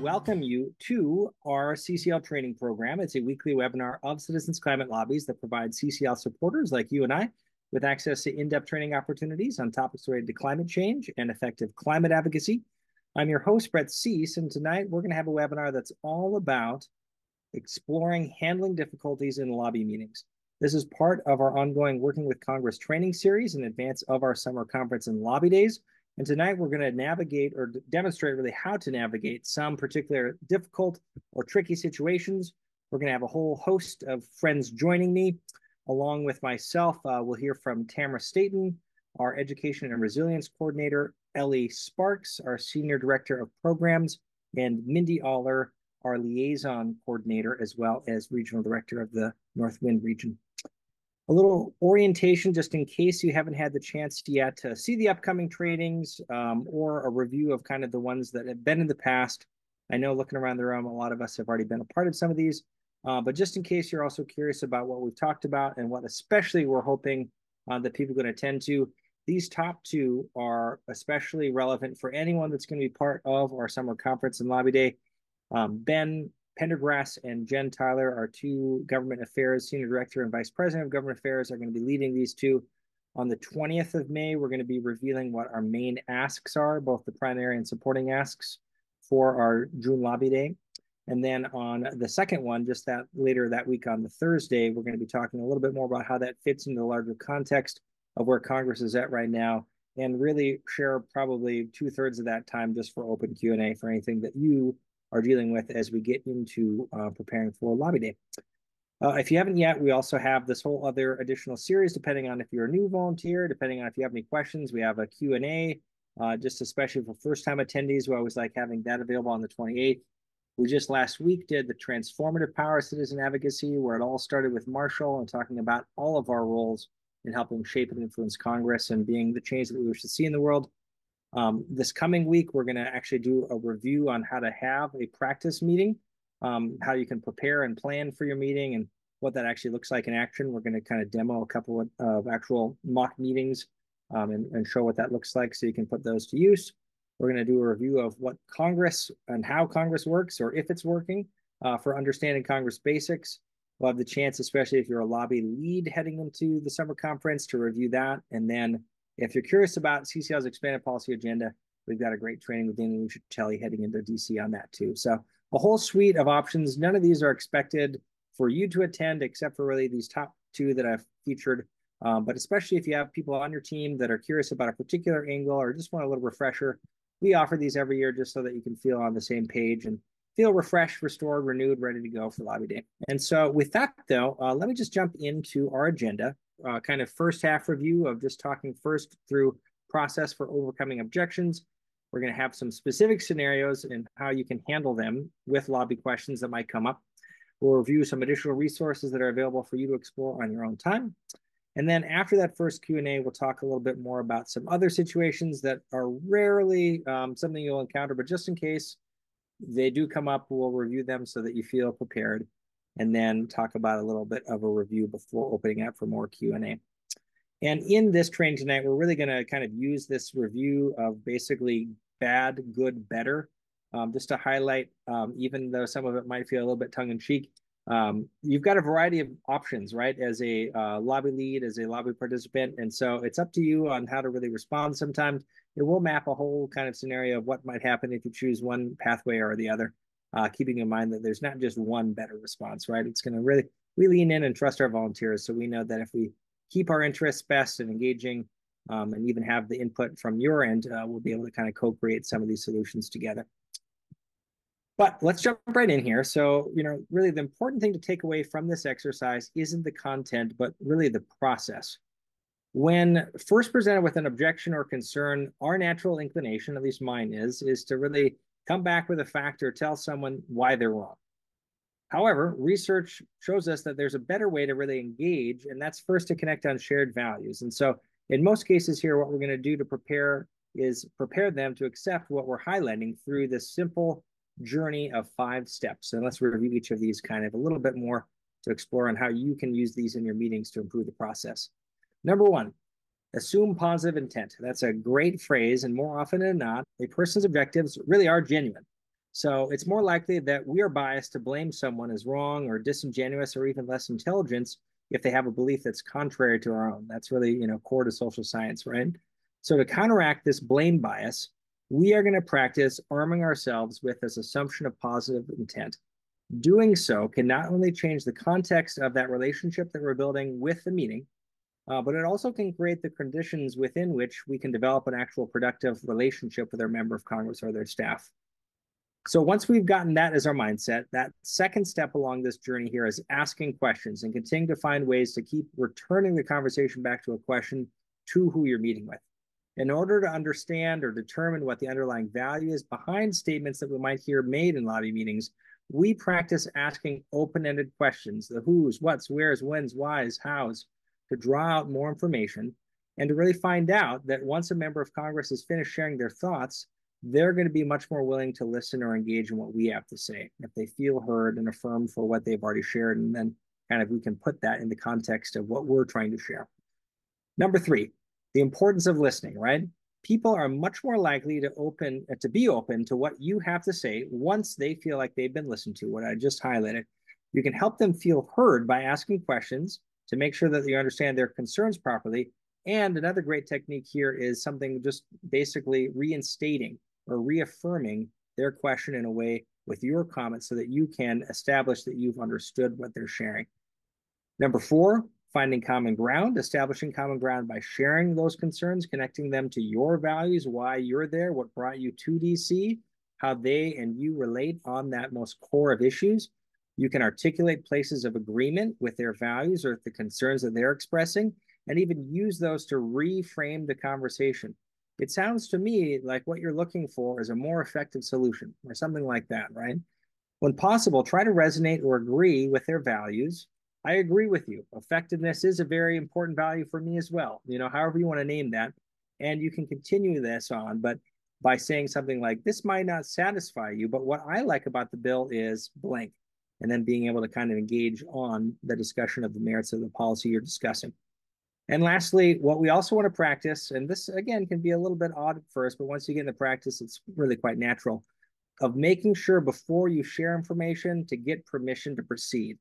welcome you to our CCL training program. It's a weekly webinar of Citizens Climate Lobbies that provides CCL supporters like you and I with access to in-depth training opportunities on topics related to climate change and effective climate advocacy. I'm your host, Brett Cease, and tonight we're going to have a webinar that's all about exploring handling difficulties in lobby meetings. This is part of our ongoing Working with Congress training series in advance of our summer conference and lobby days. And tonight we're going to navigate or demonstrate really how to navigate some particular difficult or tricky situations. We're going to have a whole host of friends joining me. Along with myself, we'll hear from Tamara Staten, our Education and Resilience Coordinator, Ellie Sparks, our Senior Director of Programs, and Mindy Aller, our Liaison Coordinator, as well as Regional Director of the North Wind region. A little orientation, just in case you haven't had the chance yet to see the upcoming trainings or a review of kind of the ones that have been in the past. I know looking around the room, a lot of us have already been a part of some of these, but just in case you're also curious about what we've talked about and what especially we're hoping that people are going to attend to, these top two are especially relevant for anyone that's going to be part of our summer conference and lobby day. Ben Pendergrass and Jen Tyler, our two Government Affairs Senior Director and Vice President of Government Affairs, are going to be leading these two. On the 20th of May, we're going to be revealing what our main asks are, both the primary and supporting asks for our June lobby day. And then on the second one, just that later that week on the Thursday, we're going to be talking a little bit more about how that fits into the larger context of where Congress is at right now, and really share probably 2/3 of that time just for open Q&A for anything that you are dealing with as we get into preparing for lobby day. If you haven't yet, we also have this whole other additional series, depending on if you're a new volunteer, depending on if you have any questions. We have a Q&A, just especially for first-time attendees. We always like having that available on the 28th. We just last week did the Transformative Power Citizen Advocacy, where it all started with Marshall and talking about all of our roles in helping shape and influence Congress and being the change that we wish to see in the world. This coming week, we're going to actually do a review on how to have a practice meeting, how you can prepare and plan for your meeting and what that actually looks like in action. We're going to kind of demo a couple of actual mock meetings and show what that looks like so you can put those to use. We're going to do a review of what Congress and how Congress works, or if it's working, for understanding Congress basics. We'll have the chance, especially if you're a lobby lead heading into the summer conference, to review that. And then if you're curious about CCL's expanded policy agenda, we've got a great training with Daniel Luciatelli heading into DC on that too. So a whole suite of options. None of these are expected for you to attend, except for really these top two that I've featured. But especially if you have people on your team that are curious about a particular angle or just want a little refresher, we offer these every year just so that you can feel on the same page and feel refreshed, restored, renewed, ready to go for lobby day. And so with that, though, let me just jump into our agenda. Kind of first half review of just talking first through process for overcoming objections. We're going to have some specific scenarios and how you can handle them with lobby questions that might come up. We'll review some additional resources that are available for you to explore on your own time. And then after that first Q&A, we'll talk a little bit more about some other situations that are rarely something you'll encounter, but just in case they do come up, we'll review them so that you feel prepared, and then talk about a little bit of a review before opening up for more Q&A. And in this training tonight, we're really going to kind of use this review of basically bad, good, better, just to highlight, even though some of it might feel a little bit tongue-in-cheek, you've got a variety of options, right, as a lobby lead, as a lobby participant. And so it's up to you on how to really respond. Sometimes it will map a whole kind of scenario of what might happen if you choose one pathway or the other, keeping in mind that there's not just one better response, right? It's going to really, we lean in and trust our volunteers. So we know that if we keep our interests best and engaging and even have the input from your end, we'll be able to kind of co-create some of these solutions together. But let's jump right in here. So, really the important thing to take away from this exercise isn't the content, but really the process. When first presented with an objection or concern, our natural inclination, at least mine is to really come back with a fact or tell someone why they're wrong. However, research shows us that there's a better way to really engage, and that's first to connect on shared values. And so in most cases here, what we're going to do to prepare them to accept what we're highlighting through this simple journey of 5 steps. And let's review each of these kind of a little bit more to explore on how you can use these in your meetings to improve the process. Number 1, assume positive intent. That's a great phrase, and more often than not, a person's objectives really are genuine. So it's more likely that we are biased to blame someone as wrong or disingenuous or even less intelligent if they have a belief that's contrary to our own. That's really, core to social science, right? So to counteract this blame bias, we are going to practice arming ourselves with this assumption of positive intent. Doing so can not only change the context of that relationship that we're building with the meeting, but it also can create the conditions within which we can develop an actual productive relationship with our member of Congress or their staff. So once we've gotten that as our mindset, that second step along this journey here is asking questions and continuing to find ways to keep returning the conversation back to a question to who you're meeting with. In order to understand or determine what the underlying value is behind statements that we might hear made in lobby meetings, we practice asking open-ended questions, the who's, what's, where's, when's, why's, how's, to draw out more information and to really find out that once a member of Congress has finished sharing their thoughts, they're going to be much more willing to listen or engage in what we have to say if they feel heard and affirmed for what they've already shared. And then kind of we can put that in the context of what we're trying to share. Number 3, the importance of listening, right? People are much more likely to be open to what you have to say once they feel like they've been listened to, what I just highlighted. You can help them feel heard by asking questions to make sure that you understand their concerns properly. And another great technique here is something just basically reinstating or reaffirming their question in a way with your comments so that you can establish that you've understood what they're sharing. Number 4, finding common ground, establishing common ground by sharing those concerns, connecting them to your values, why you're there, what brought you to DC, how they and you relate on that most core of issues. You can articulate places of agreement with their values or the concerns that they're expressing, and even use those to reframe the conversation. It sounds to me like what you're looking for is a more effective solution or something like that, right? When possible, try to resonate or agree with their values. I agree with you. Effectiveness is a very important value for me as well. However you want to name that. And you can continue this on, but by saying something like, this might not satisfy you, but what I like about the bill is blank. And then being able to kind of engage on the discussion of the merits of the policy you're discussing. And lastly, what we also want to practice, and this again can be a little bit odd at first, but once you get in the practice, it's really quite natural, of making sure before you share information to get permission to proceed.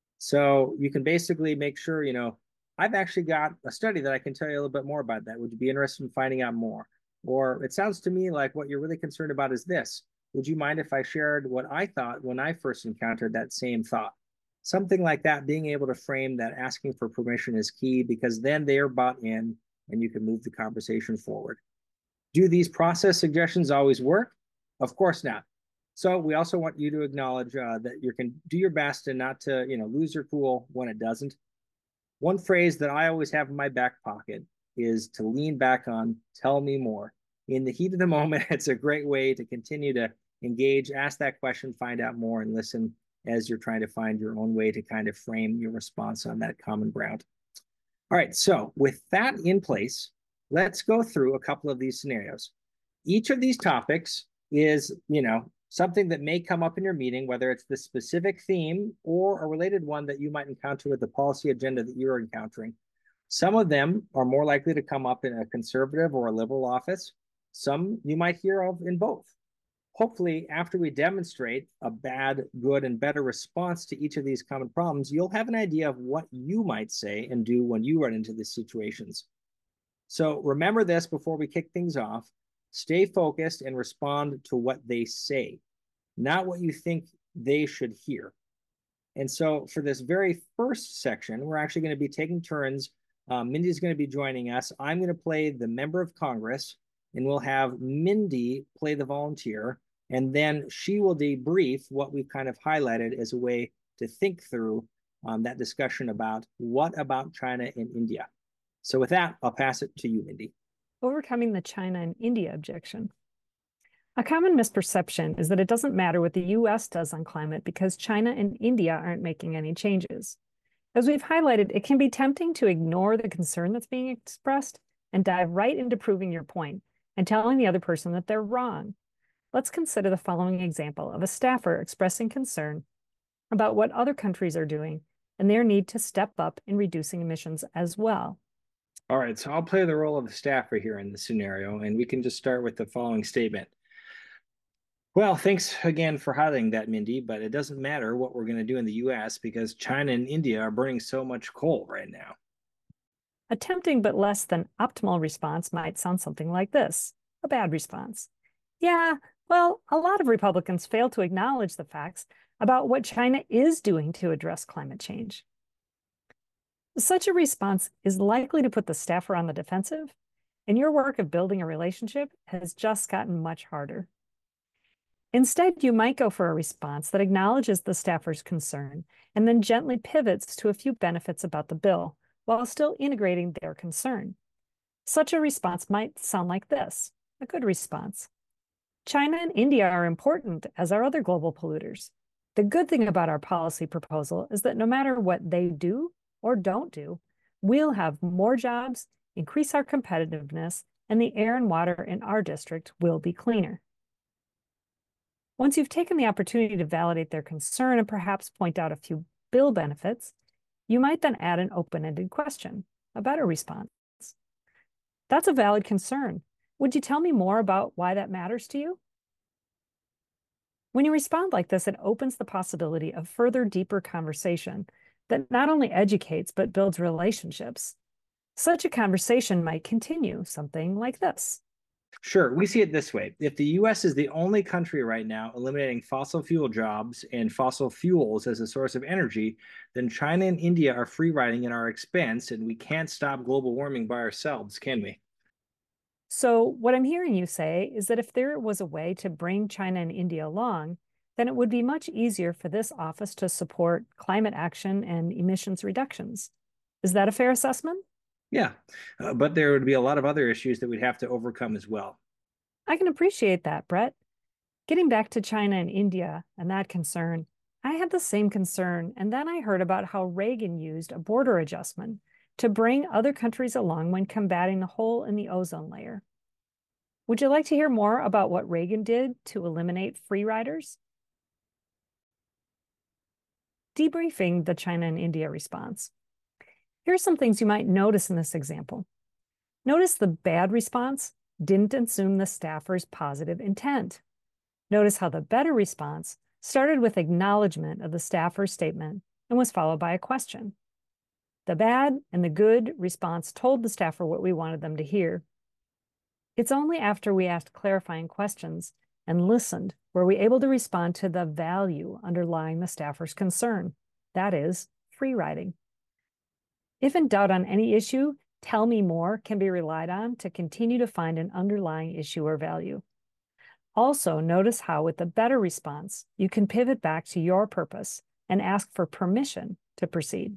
So you can basically make sure, I've actually got a study that I can tell you a little bit more about that. Would you be interested in finding out more? Or it sounds to me like what you're really concerned about is this. Would you mind if I shared what I thought when I first encountered that same thought? Something like that, being able to frame that asking for permission is key because then they're bought in and you can move the conversation forward. Do these process suggestions always work? Of course not. So we also want you to acknowledge that you can do your best and not to, lose your cool when it doesn't. One phrase that I always have in my back pocket is to lean back on, tell me more. In the heat of the moment, it's a great way to continue to engage, ask that question, find out more, and listen as you're trying to find your own way to kind of frame your response on that common ground. All right, so with that in place, let's go through a couple of these scenarios. Each of these topics is, something that may come up in your meeting, whether it's the specific theme or a related one that you might encounter with the policy agenda that you're encountering. Some of them are more likely to come up in a conservative or a liberal office. Some you might hear of in both. Hopefully, after we demonstrate a bad, good, and better response to each of these common problems, you'll have an idea of what you might say and do when you run into these situations. So remember this before we kick things off. Stay focused and respond to what they say, not what you think they should hear. And so for this very first section, we're actually going to be taking turns. Mindy's going to be joining us. I'm going to play the member of Congress, and we'll have Mindy play the volunteer. And then she will debrief what we've kind of highlighted as a way to think through that discussion about what about China and India. So with that, I'll pass it to you, Mindy. Overcoming the China and India objection. A common misperception is that it doesn't matter what the US does on climate because China and India aren't making any changes. As we've highlighted, it can be tempting to ignore the concern that's being expressed and dive right into proving your point and telling the other person that they're wrong. Let's consider the following example of a staffer expressing concern about what other countries are doing and their need to step up in reducing emissions as well. All right, so I'll play the role of the staffer here in the scenario, and we can just start with the following statement. Well, thanks again for highlighting that, Mindy, but it doesn't matter what we're going to do in the US because China and India are burning so much coal right now. A tempting but less than optimal response might sound something like this, a bad response. Yeah, well, a lot of Republicans fail to acknowledge the facts about what China is doing to address climate change. Such a response is likely to put the staffer on the defensive, and your work of building a relationship has just gotten much harder. Instead, you might go for a response that acknowledges the staffer's concern and then gently pivots to a few benefits about the bill while still integrating their concern. Such a response might sound like this, a good response. China and India are important, as are other global polluters. The good thing about our policy proposal is that no matter what they do or don't do, we'll have more jobs, increase our competitiveness, and the air and water in our district will be cleaner. Once you've taken the opportunity to validate their concern and perhaps point out a few bill benefits, you might then add an open-ended question, a better response. That's a valid concern. Would you tell me more about why that matters to you? When you respond like this, it opens the possibility of further deeper conversation that not only educates but builds relationships. Such a conversation might continue something like this. Sure, we see it this way. If the US is the only country right now eliminating fossil fuel jobs and fossil fuels as a source of energy, then China and India are free riding at our expense, and we can't stop global warming by ourselves, can we? So, what I'm hearing you say is that if there was a way to bring China and India along, then it would be much easier for this office to support climate action and emissions reductions. Is that a fair assessment? Yeah, but there would be a lot of other issues that we'd have to overcome as well. I can appreciate that, Brett. Getting back to China and India and that concern, I had the same concern, and then I heard about how Reagan used a border adjustment to bring other countries along when combating the hole in the ozone layer. Would you like to hear more about what Reagan did to eliminate free riders? Debriefing the China and India response. Here are some things you might notice in this example. Notice the bad response didn't assume the staffer's positive intent. Notice how the better response started with acknowledgement of the staffer's statement and was followed by a question. The bad and the good response told the staffer what we wanted them to hear. It's only after we asked clarifying questions and listened were we able to respond to the value underlying the staffer's concern. That is, free riding. If in doubt on any issue, tell me more can be relied on to continue to find an underlying issue or value. Also, notice how with the better response, you can pivot back to your purpose and ask for permission to proceed.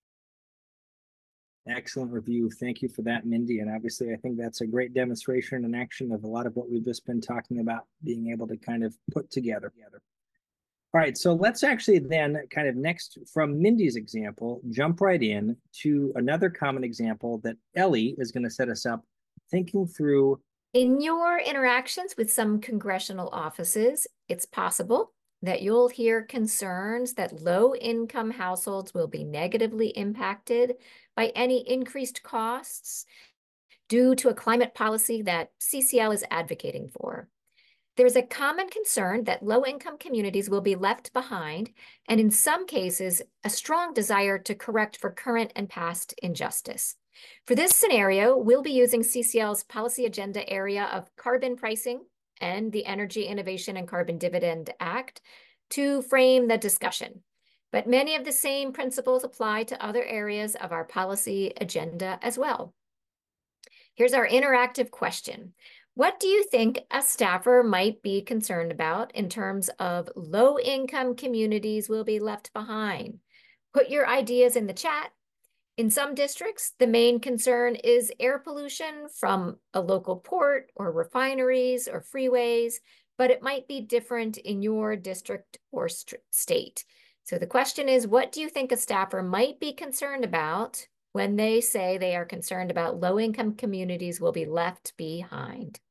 Excellent review. Thank you for that, Mindy. And obviously, I think that's a great demonstration and action of a lot of what we've just been talking about, being able to kind of put together. All right, so let's actually then kind of next from Mindy's example, jump right in to another common example that Ellie is going to set us up thinking through. In your interactions with some congressional offices, it's possible that you'll hear concerns that low-income households will be negatively impacted by any increased costs due to a climate policy that CCL is advocating for. There's a common concern that low-income communities will be left behind, and in some cases, a strong desire to correct for current and past injustice. For this scenario, we'll be using CCL's policy agenda area of carbon pricing and the Energy Innovation and Carbon Dividend Act to frame the discussion. But many of the same principles apply to other areas of our policy agenda as well. Here's our interactive question. What do you think a staffer might be concerned about in terms of low-income communities will be left behind? Put your ideas in the chat. In some districts, the main concern is air pollution from a local port or refineries or freeways, but it might be different in your district or state. So the question is, what do you think a staffer might be concerned about when they say they are concerned about low-income communities will be left behind?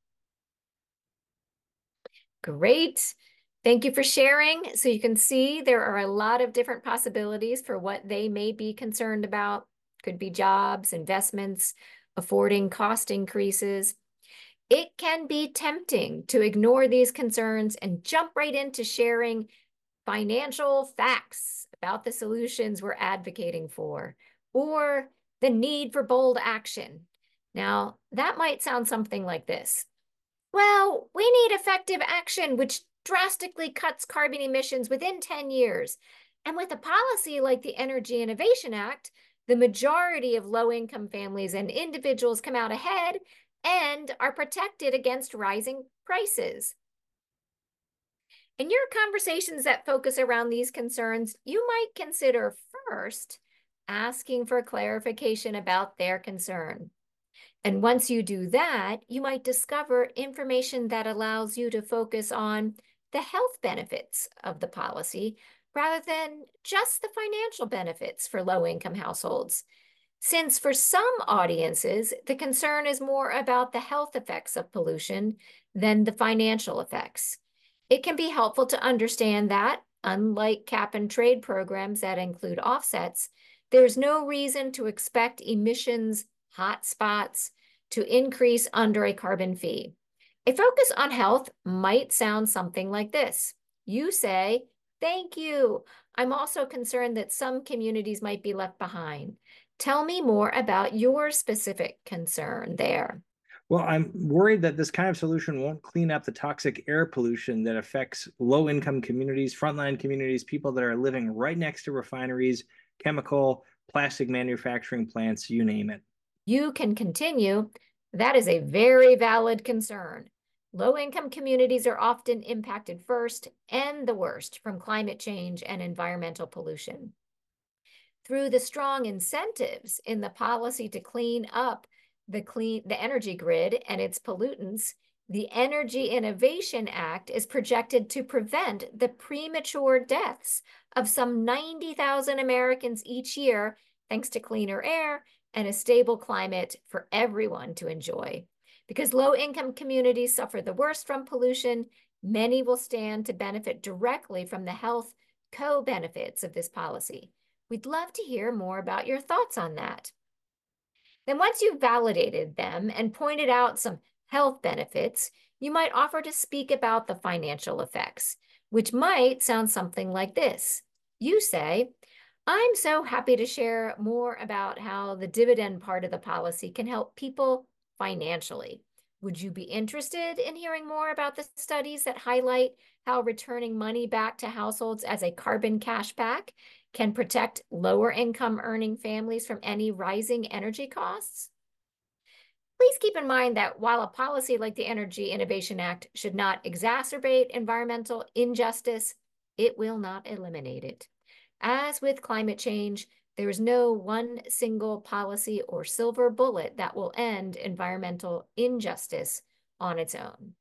Great. Thank you for sharing. So you can see there are a lot of different possibilities for what they may be concerned about. Could be jobs, investments, affording cost increases. It can be tempting to ignore these concerns and jump right into sharing financial facts about the solutions we're advocating for, or the need for bold action. Now, that might sound something like this. Well, we need effective action which drastically cuts carbon emissions within 10 years. And with a policy like the Energy Innovation Act, the majority of low-income families and individuals come out ahead and are protected against rising prices. In your conversations that focus around these concerns, you might consider first asking for clarification about their concern. And once you do that, you might discover information that allows you to focus on the health benefits of the policy rather than just the financial benefits for low-income households. Since for some audiences, the concern is more about the health effects of pollution than the financial effects. It can be helpful to understand that, unlike cap and trade programs that include offsets, there's no reason to expect emissions hotspots to increase under a carbon fee. A focus on health might sound something like this. You say, "Thank you. I'm also concerned that some communities might be left behind. Tell me more about your specific concern there." Well, I'm worried that this kind of solution won't clean up the toxic air pollution that affects low-income communities, frontline communities, people that are living right next to refineries, chemical, plastic manufacturing plants, you name it. You can continue. That is a very valid concern. Low-income communities are often impacted first and the worst from climate change and environmental pollution. Through the strong incentives in the policy to clean up the energy grid and its pollutants, the Energy Innovation Act is projected to prevent the premature deaths of some 90,000 Americans each year, thanks to cleaner air and a stable climate for everyone to enjoy. Because low-income communities suffer the worst from pollution, many will stand to benefit directly from the health co-benefits of this policy. We'd love to hear more about your thoughts on that. Then once you've validated them and pointed out some health benefits, you might offer to speak about the financial effects, which might sound something like this. You say, "I'm so happy to share more about how the dividend part of the policy can help people financially. Would you be interested in hearing more about the studies that highlight how returning money back to households as a carbon cashback can protect lower income earning families from any rising energy costs?" Please keep in mind that while a policy like the Energy Innovation Act should not exacerbate environmental injustice, it will not eliminate it. As with climate change, there is no one single policy or silver bullet that will end environmental injustice on its own.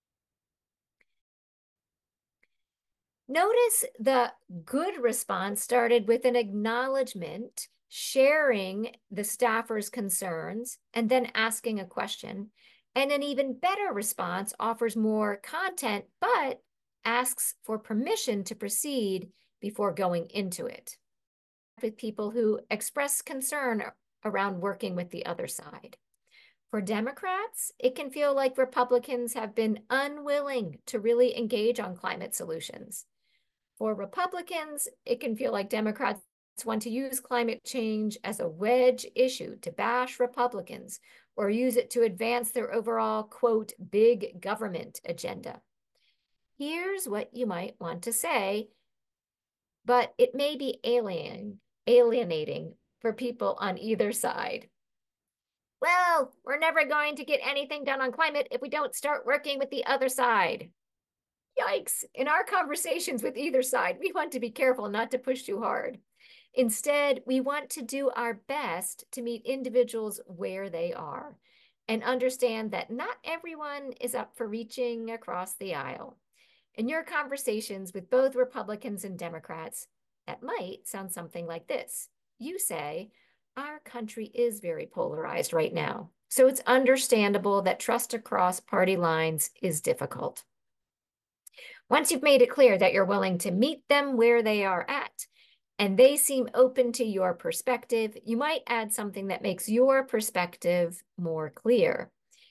Notice the good response started with an acknowledgement, sharing the staffer's concerns, and then asking a question. And an even better response offers more content, but asks for permission to proceed before going into it. With people who express concern around working with the other side. For Democrats, it can feel like Republicans have been unwilling to really engage on climate solutions. For Republicans, it can feel like Democrats want to use climate change as a wedge issue to bash Republicans or use it to advance their overall, quote, big government agenda. Here's what you might want to say, but it may be alienating for people on either side. "Well, we're never going to get anything done on climate if we don't start working with the other side." Yikes. In our conversations with either side, we want to be careful not to push too hard. Instead, we want to do our best to meet individuals where they are and understand that not everyone is up for reaching across the aisle. In your conversations with both Republicans and Democrats, that might sound something like this. You say, "Our country is very polarized right now, so it's understandable that trust across party lines is difficult." Once you've made it clear that you're willing to meet them where they are at, and they seem open to your perspective, you might add something that makes your perspective more clear.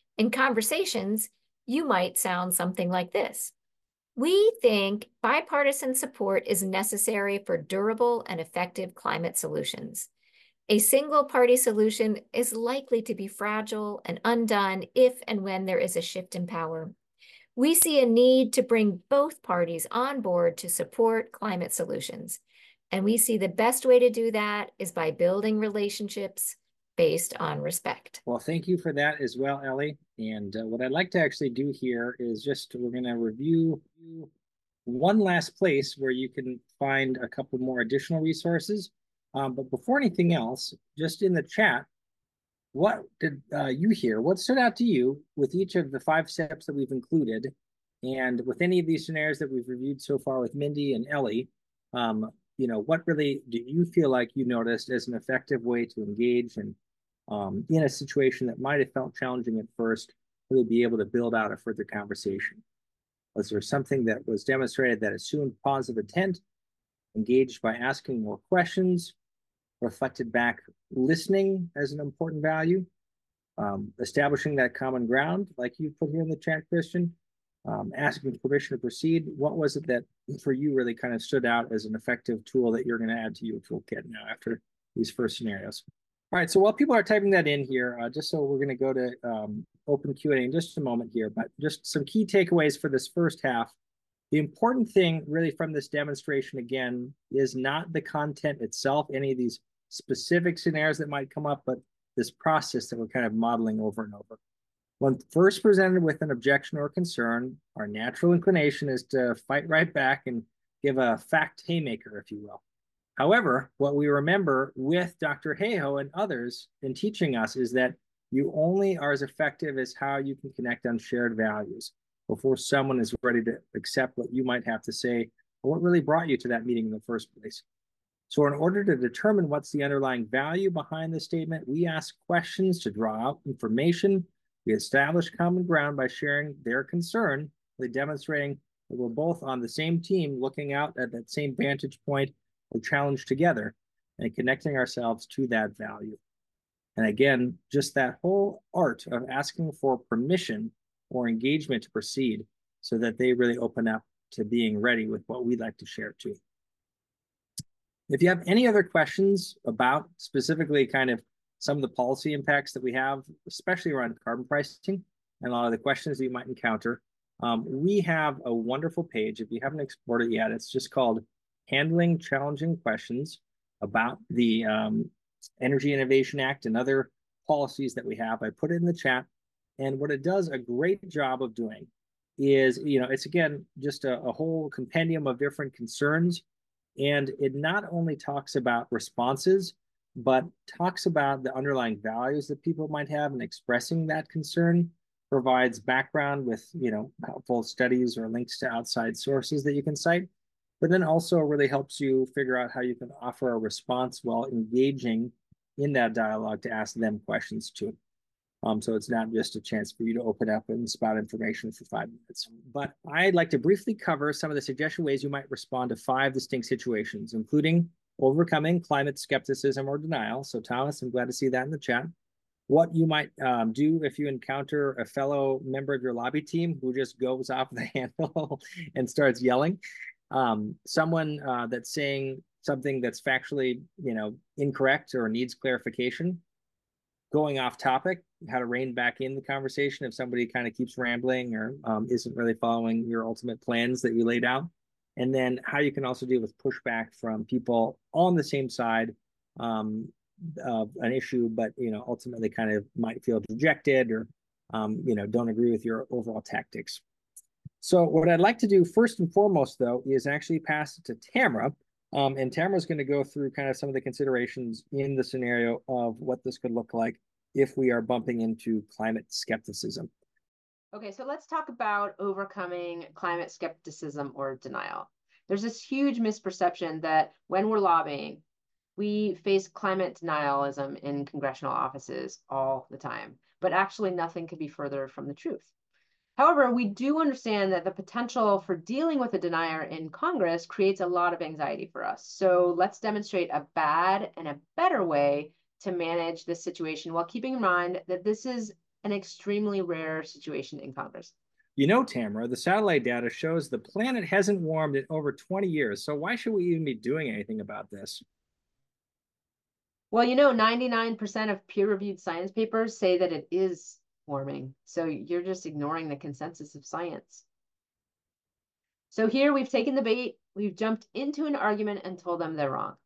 In conversations, you might sound something like this. We think bipartisan support is necessary for durable and effective climate solutions. A single party solution is likely to be fragile and undone if and when there is a shift in power. We see a need to bring both parties on board to support climate solutions. And we see the best way to do that is by building relationships based on respect. Well, thank you for that as well, Ellie. And what I'd like to actually do here is we're going to review one last place where you can find a couple more additional resources. But before anything else, just in the chat, what did you hear? What stood out to you with each of the 5 steps that we've included? And with any of these scenarios that we've reviewed so far with Mindy and Ellie, what really do you feel like you noticed as an effective way to engage and in a situation that might have felt challenging at first, really be able to build out a further conversation? Was there something that was demonstrated that assumed positive intent, engaged by asking more questions, reflected back listening as an important value, establishing that common ground, like you put here in the chat, Christian, asking permission to proceed? What was it that for you really kind of stood out as an effective tool that you're going to add to your toolkit now after these first scenarios? All right, so while people are typing that in here, just so we're going to go to open Q&A in just a moment here, but just some key takeaways for this first half. The important thing really from this demonstration, again, is not the content itself, any of these specific scenarios that might come up, but this process that we're kind of modeling over and over. When first presented with an objection or concern, our natural inclination is to fight right back and give a fact haymaker, if you will. However, what we remember with Dr. Hayhoe and others in teaching us is that you only are as effective as how you can connect on shared values before someone is ready to accept what you might have to say or what really brought you to that meeting in the first place. So in order to determine what's the underlying value behind the statement, we ask questions to draw out information. We establish common ground by sharing their concern, really demonstrating that we're both on the same team looking out at that same vantage point or challenge together and connecting ourselves to that value. And again, just that whole art of asking for permission or engagement to proceed so that they really open up to being ready with what we'd like to share too. If you have any other questions about specifically kind of some of the policy impacts that we have, especially around carbon pricing and a lot of the questions that you might encounter, we have a wonderful page. If you haven't explored it yet, it's just called Handling Challenging Questions about the Energy Innovation Act and other policies that we have. I put it in the chat. And what it does a great job of doing is, it's again, just a whole compendium of different concerns. And it not only talks about responses, but talks about the underlying values that people might have in expressing that concern, provides background with, helpful studies or links to outside sources that you can cite, but then also really helps you figure out how you can offer a response while engaging in that dialogue to ask them questions too. So it's not just a chance for you to open up and spout information for 5 minutes. But I'd like to briefly cover some of the suggested ways you might respond to 5 distinct situations, including overcoming climate skepticism or denial. So Thomas, I'm glad to see that in the chat. What you might do if you encounter a fellow member of your lobby team who just goes off the handle and starts yelling. Someone that's saying something that's factually, incorrect or needs clarification. Going off topic, how to rein back in the conversation if somebody kind of keeps rambling or isn't really following your ultimate plans that you laid out. And then how you can also deal with pushback from people on the same side of an issue, but ultimately kind of might feel dejected or don't agree with your overall tactics. So what I'd like to do first and foremost, though, is actually pass it to Tamara. And Tamara's going to go through kind of some of the considerations in the scenario of what this could look like if we are bumping into climate skepticism. Okay, so let's talk about overcoming climate skepticism or denial. There's this huge misperception that when we're lobbying, we face climate denialism in congressional offices all the time, but actually nothing could be further from the truth. However, we do understand that the potential for dealing with a denier in Congress creates a lot of anxiety for us. So let's demonstrate a bad and a better way to manage this situation while keeping in mind that this is an extremely rare situation in Congress. You know, Tamara, the satellite data shows the planet hasn't warmed in over 20 years. So why should we even be doing anything about this? Well, 99% of peer-reviewed science papers say that it is warming. So you're just ignoring the consensus of science. So here we've taken the bait, we've jumped into an argument and told them they're wrong.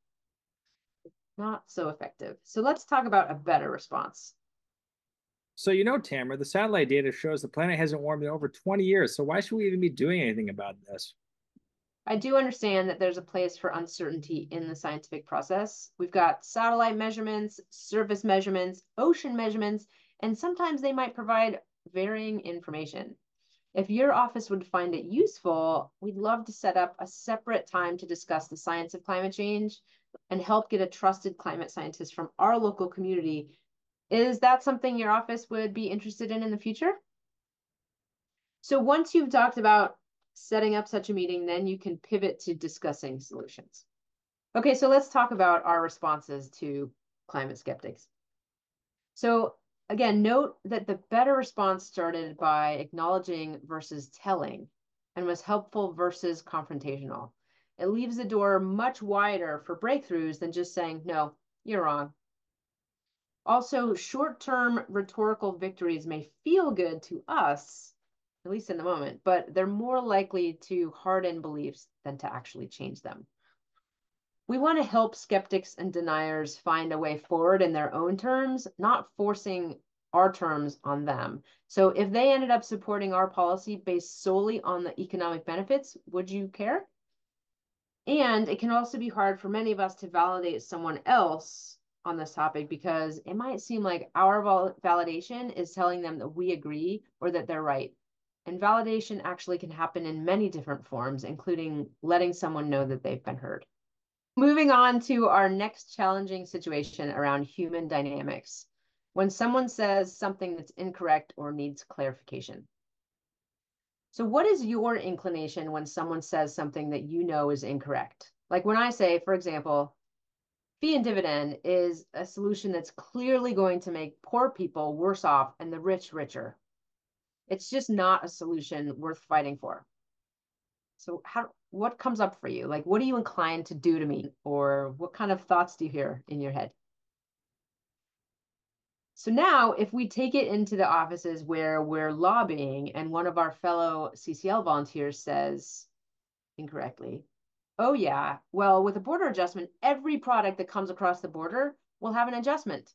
Not so effective. So let's talk about a better response. So, Tamara, the satellite data shows the planet hasn't warmed in over 20 years. So why should we even be doing anything about this? I do understand that there's a place for uncertainty in the scientific process. We've got satellite measurements, surface measurements, ocean measurements, and sometimes they might provide varying information. If your office would find it useful, we'd love to set up a separate time to discuss the science of climate change and help get a trusted climate scientist from our local community. Is that something your office would be interested in the future? So once you've talked about setting up such a meeting, then you can pivot to discussing solutions. Okay, so let's talk about our responses to climate skeptics. So again, note that the better response started by acknowledging versus telling and was helpful versus confrontational. It leaves the door much wider for breakthroughs than just saying, no, you're wrong. Also, short-term rhetorical victories may feel good to us, at least in the moment, but they're more likely to harden beliefs than to actually change them. We want to help skeptics and deniers find a way forward in their own terms, not forcing our terms on them. So if they ended up supporting our policy based solely on the economic benefits, would you care? And it can also be hard for many of us to validate someone else on this topic because it might seem like our validation is telling them that we agree or that they're right. And validation actually can happen in many different forms, including letting someone know that they've been heard. Moving on to our next challenging situation around human dynamics. When someone says something that's incorrect or needs clarification. So what is your inclination when someone says something that you know is incorrect? Like when I say, for example, fee and dividend is a solution that's clearly going to make poor people worse off and the rich richer. It's just not a solution worth fighting for. So what comes up for you? Like, what are you inclined to do to me? Or what kind of thoughts do you hear in your head? So now if we take it into the offices where we're lobbying and one of our fellow CCL volunteers says incorrectly, oh yeah, well, with a border adjustment, every product that comes across the border will have an adjustment.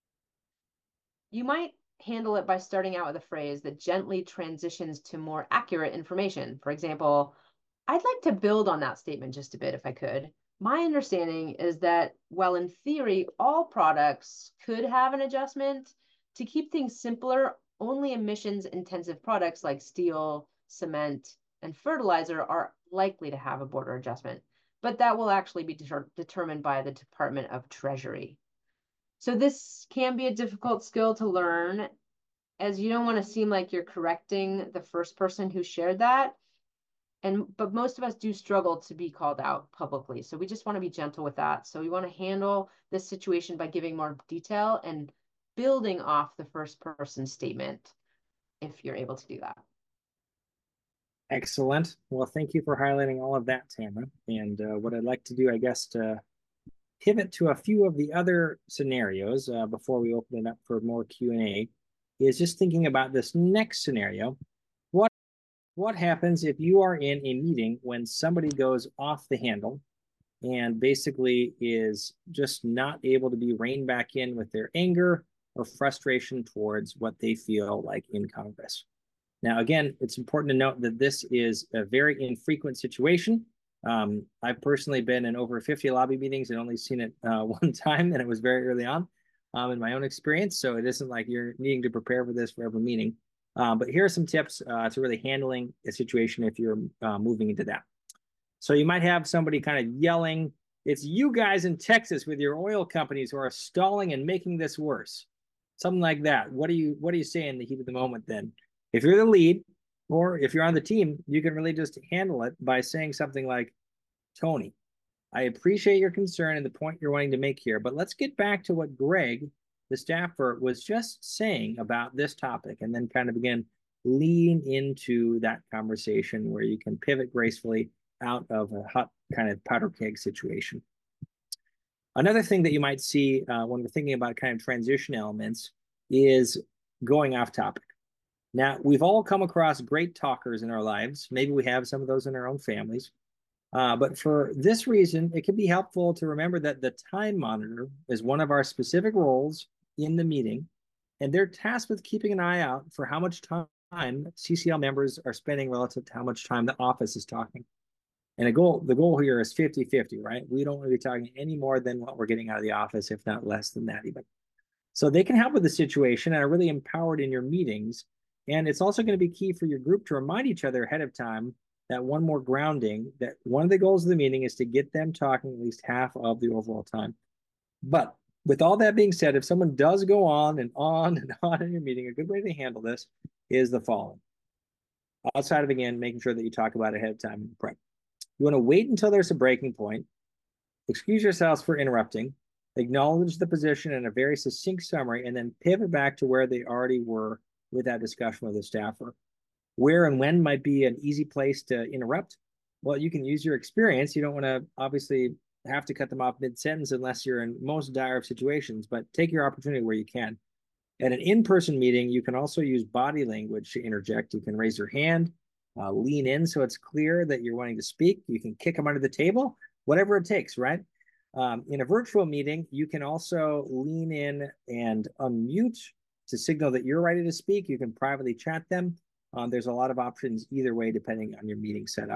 You might handle it by starting out with a phrase that gently transitions to more accurate information. For example, I'd like to build on that statement just a bit if I could. My understanding is that while in theory, all products could have an adjustment, to keep things simpler, only emissions intensive products like steel, cement, and fertilizer are likely to have a border adjustment, but that will actually be determined by the Department of Treasury. So this can be a difficult skill to learn, as you don't want to seem like you're correcting the first person who shared that. But most of us do struggle to be called out publicly. So we just want to be gentle with that. So we want to handle this situation by giving more detail and building off the first person statement, if you're able to do that. Excellent. Well, thank you for highlighting all of that, Tamara. And what I'd like to do, I guess, to pivot to a few of the other scenarios before we open it up for more Q&A, is just thinking about this next scenario. What happens if you are in a meeting when somebody goes off the handle and basically is just not able to be reined back in with their anger or frustration towards what they feel like in Congress? Now, again, it's important to note that this is a very infrequent situation. I've personally been in over 50 lobby meetings and only seen it one time, and it was very early on in my own experience. So it isn't like you're needing to prepare for this for every meeting. But here are some tips to really handling a situation if you're moving into that. So you might have somebody kind of yelling, "It's you guys in Texas with your oil companies who are stalling and making this worse." Something like that. What do you say in the heat of the moment then? If you're the lead, or if you're on the team, you can really just handle it by saying something like, "Tony, I appreciate your concern and the point you're wanting to make here, but let's get back to what Greg the staffer was just saying about this topic, and then kind of again lean into that conversation where you can pivot gracefully out of a hot kind of powder keg situation. Another thing that you might see when we're thinking about kind of transition elements is going off topic. Now, we've all come across great talkers in our lives. Maybe we have some of those in our own families. But for this reason, it can be helpful to remember that the time monitor is one of our specific roles in the meeting, and they're tasked with keeping an eye out for how much time CCL members are spending relative to how much time the office is talking. And the goal here is 50-50, right? We don't want to be talking any more than what we're getting out of the office, if not less than that even. So they can help with the situation and are really empowered in your meetings. And it's also going to be key for your group to remind each other ahead of time that one more grounding, that one of the goals of the meeting is to get them talking at least half of the overall time. But with all that being said, if someone does go on and on and on in your meeting, a good way to handle this is the following. Outside of, again, making sure that you talk about it ahead of time in prep. You want to wait until there's a breaking point, excuse yourselves for interrupting, acknowledge the position in a very succinct summary, and then pivot back to where they already were with that discussion with the staffer. Where and when might be an easy place to interrupt. Well, you can use your experience. You don't want to obviously have to cut them off mid-sentence unless you're in most dire of situations, but take your opportunity where you can. At an in-person meeting, you can also use body language to interject. You can raise your hand, lean in so it's clear that you're wanting to speak. You can kick them under the table, whatever it takes, right? In a virtual meeting, you can also lean in and unmute to signal that you're ready to speak. You can privately chat them. There's a lot of options either way, depending on your meeting setup.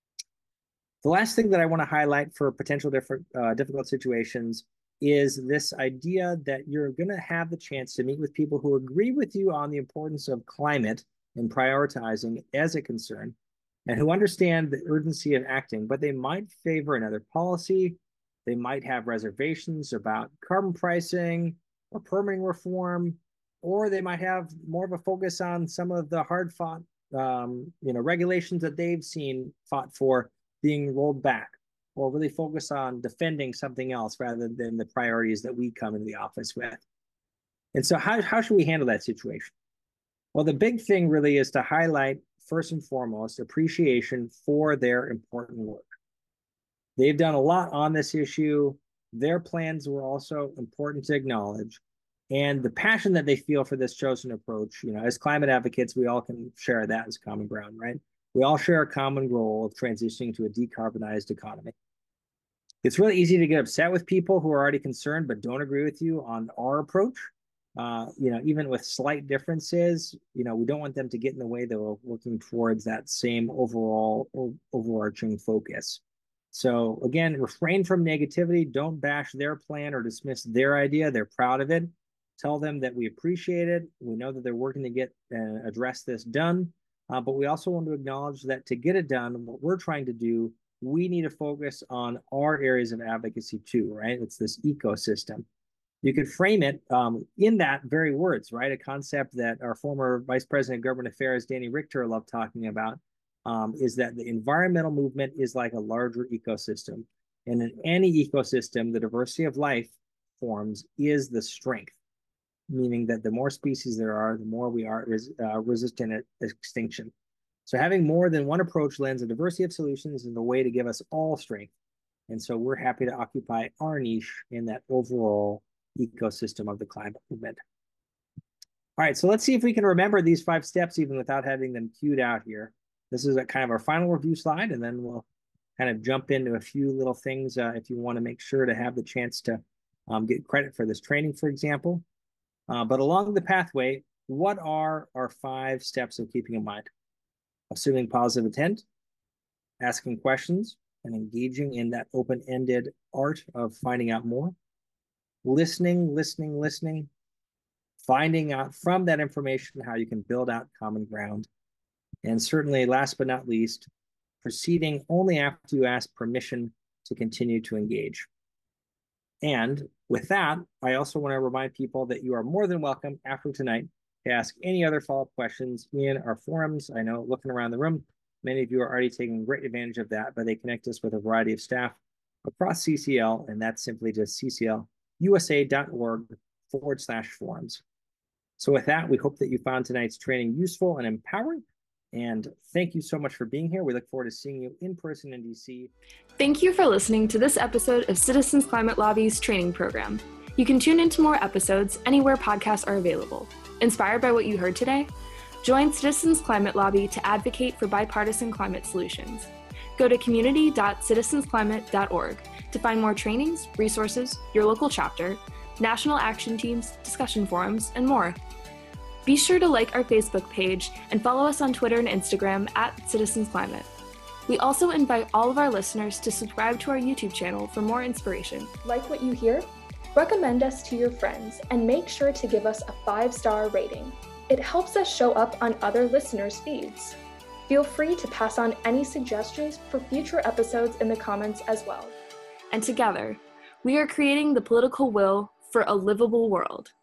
The last thing that I want to highlight for potential difficult situations is this idea that you're going to have the chance to meet with people who agree with you on the importance of climate and prioritizing as a concern, and who understand the urgency of acting, but they might favor another policy. They might have reservations about carbon pricing or permitting reform, or they might have more of a focus on some of the hard-fought regulations that they've seen fought for being rolled back, or really focus on defending something else rather than the priorities that we come into the office with. And so how should we handle that situation? Well, the big thing really is to highlight, first and foremost, appreciation for their important work. They've done a lot on this issue. Their plans were also important to acknowledge. And the passion that they feel for this chosen approach, as climate advocates, we all can share that as common ground, right? We all share a common goal of transitioning to a decarbonized economy. It's really easy to get upset with people who are already concerned but don't agree with you on our approach. Even with slight differences, we don't want them to get in the way that we're working towards that same overarching focus. So again, refrain from negativity. Don't bash their plan or dismiss their idea. They're proud of it. Tell them that we appreciate it. We know that they're working to get address this done. But we also want to acknowledge that to get it done, what we're trying to do, we need to focus on our areas of advocacy too, right? It's this ecosystem. You could frame it in that very words, right? A concept that our former Vice President of Government Affairs, Danny Richter, loved talking about is that the environmental movement is like a larger ecosystem. And in any ecosystem, the diversity of life forms is the strength, meaning that the more species there are, the more we are resistant at extinction. So having more than one approach lends a diversity of solutions in the way to give us all strength. And so we're happy to occupy our niche in that overall ecosystem of the climate movement. All right, so let's see if we can remember these 5 steps even without having them queued out here. This is kind of our final review slide, and then we'll kind of jump into a few little things if you want to make sure to have the chance to get credit for this training, for example. But along the pathway, what are our 5 steps of keeping in mind? Assuming positive intent, asking questions, and engaging in that open-ended art of finding out more. Listening, finding out from that information how you can build out common ground. And certainly, last but not least, proceeding only after you ask permission to continue to engage. And with that, I also want to remind people that you are more than welcome after tonight to ask any other follow-up questions in our forums. I know, looking around the room, many of you are already taking great advantage of that, but they connect us with a variety of staff across CCL, and that's simply just cclusa.org climate.org/forums. So with that, we hope that you found tonight's training useful and empowering. And thank you so much for being here. We look forward to seeing you in person in DC. Thank you for listening to this episode of Citizens Climate Lobby's training program. You can tune into more episodes anywhere podcasts are available. Inspired by what you heard today? Join Citizens Climate Lobby to advocate for bipartisan climate solutions. Go to community.citizensclimate.org to find more trainings, resources, your local chapter, national action teams, discussion forums, and more. Be sure to like our Facebook page and follow us on Twitter and Instagram @CitizensClimate. We also invite all of our listeners to subscribe to our YouTube channel for more inspiration. Like what you hear? Recommend us to your friends and make sure to give us a 5-star rating. It helps us show up on other listeners' feeds. Feel free to pass on any suggestions for future episodes in the comments as well. And together, we are creating the political will for a livable world.